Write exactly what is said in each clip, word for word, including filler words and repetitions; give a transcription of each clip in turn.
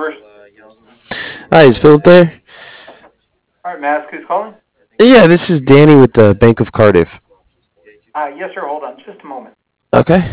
servers. Hi, is Philip there? All right, Mask, who's calling? Yeah, this is Danny with the Bank of Cardiff. Uh, yes, sir. Hold on just a moment. Okay.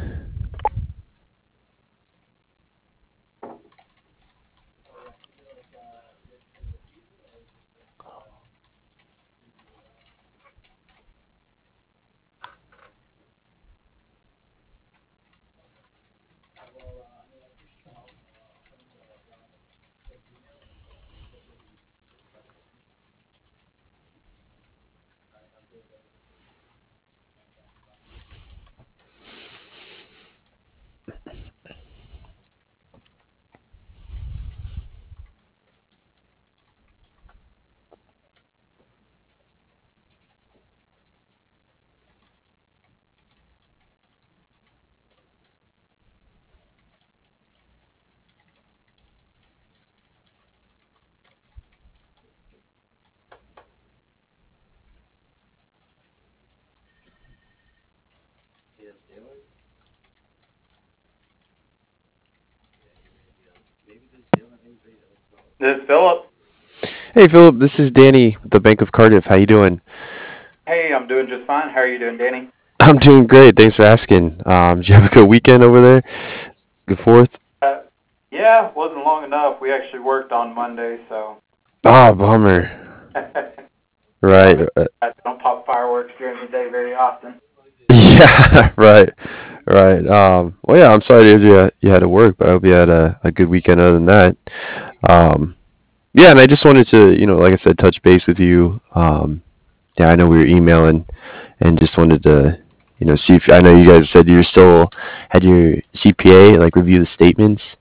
This is Philip. Hey, Philip, this is Danny with the Bank of Cardiff. How you doing? Hey, I'm doing just fine. How are you doing, Danny? I'm doing great. Thanks for asking. Um, did you have a good weekend over there? Good Fourth? Uh, yeah, wasn't long enough. We actually worked on Monday, so Ah, bummer. yeah, Right. but uh, I don't pop fireworks during the day very often. Yeah, right. Right. Um, well, yeah, I'm sorry to hear you, you had to work, but I hope you had a, a good weekend other than that. Um, yeah, and I just wanted to, you know, like I said, touch base with you. Um, yeah, I know we were emailing and just wanted to, you know, see if I know you guys said you still had your C P A like review the statements.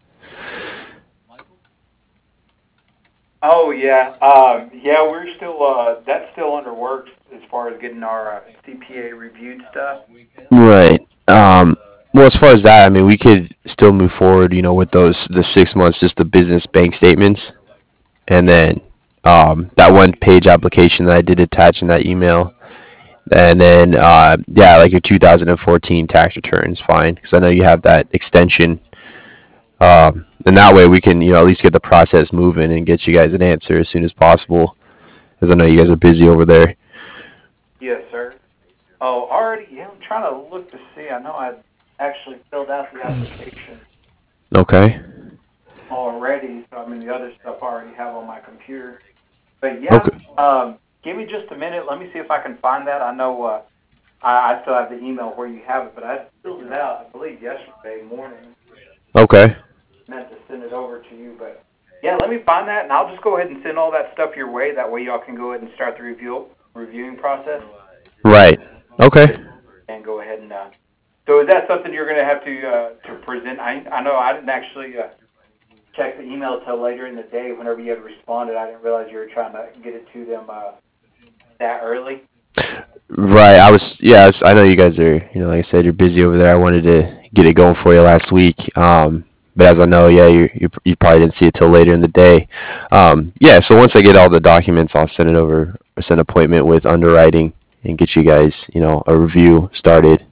Oh yeah, um, yeah, we're still uh, that's still under works as far as getting our uh, C P A reviewed stuff. Right. Um, well, as far as that, I mean, we could still move forward, you know, with those the six months, just the business bank statements, and then um, that one page application that I did attach in that email, and then uh, yeah, like your two thousand fourteen tax return is fine because I know you have that extension. Um, and that way we can, you know, at least get the process moving and get you guys an answer as soon as possible. Because I know you guys are busy over there. Yes, sir. Oh, already. Yeah, I'm trying to look to see. I know I actually filled out the application Okay. already, so I mean the other stuff I already have on my computer. But yeah, Okay. um, give me just a minute. Let me see if I can find that. I know uh, I, I still have the email where you have it, but I filled it out, I believe, yesterday morning. Okay. Meant to send it over to you, but yeah, let me find that, and I'll just go ahead and send all that stuff your way. That way, y'all can go ahead and start the review reviewing process, Right. Okay. and go ahead and. Uh, so, is that something you're going to have to uh, to present? I I know I didn't actually uh, check the email till later in the day. Whenever you had responded, I didn't realize you were trying to get it to them uh, that early. Right. I was. Yeah. I, was, I know you guys are. You know, like I said, you're busy over there. I wanted to get it going for you last week. Um, but as I know, yeah, you you, you probably didn't see it till later in the day. Um, yeah. So once I get all the documents, I'll send it over. Or set an appointment with underwriting and get you guys, you know, a review started.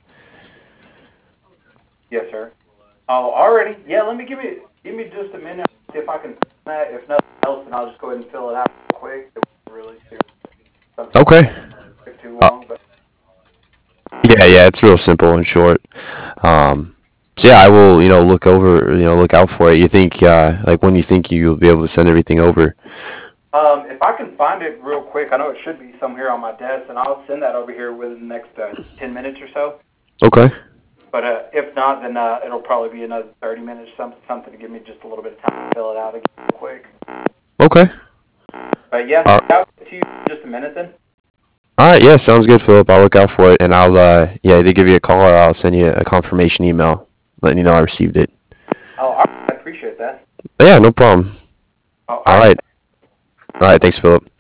Yes, sir. Oh, already? Yeah. Let me give me give me just a minute. See if I can find that. If nothing else, then I'll just go ahead and fill it out real quick. It won't really do something Okay. take too Uh, long, but yeah. Yeah. It's real simple and short. Um, so yeah, I will, you know, look over, you know, look out for it. You think, uh, like when you think you'll be able to send everything over? um, if I can find it real quick, I know it should be somewhere on my desk, and I'll send that over here within the next uh, ten minutes or so. Okay. But uh, if not, then uh, it'll probably be another thirty minutes, something, something to give me just a little bit of time to fill it out again real quick. Okay. But yeah, Uh, I'll get to you in just a minute then. all right. Yeah. Sounds good, Philip. I'll look out for it, and I'll, uh, yeah, either give you a call or I'll send you a confirmation email letting you know I received it. Oh, I appreciate that. But yeah. No problem. Oh, all All right. right. All right. Thanks, Philip.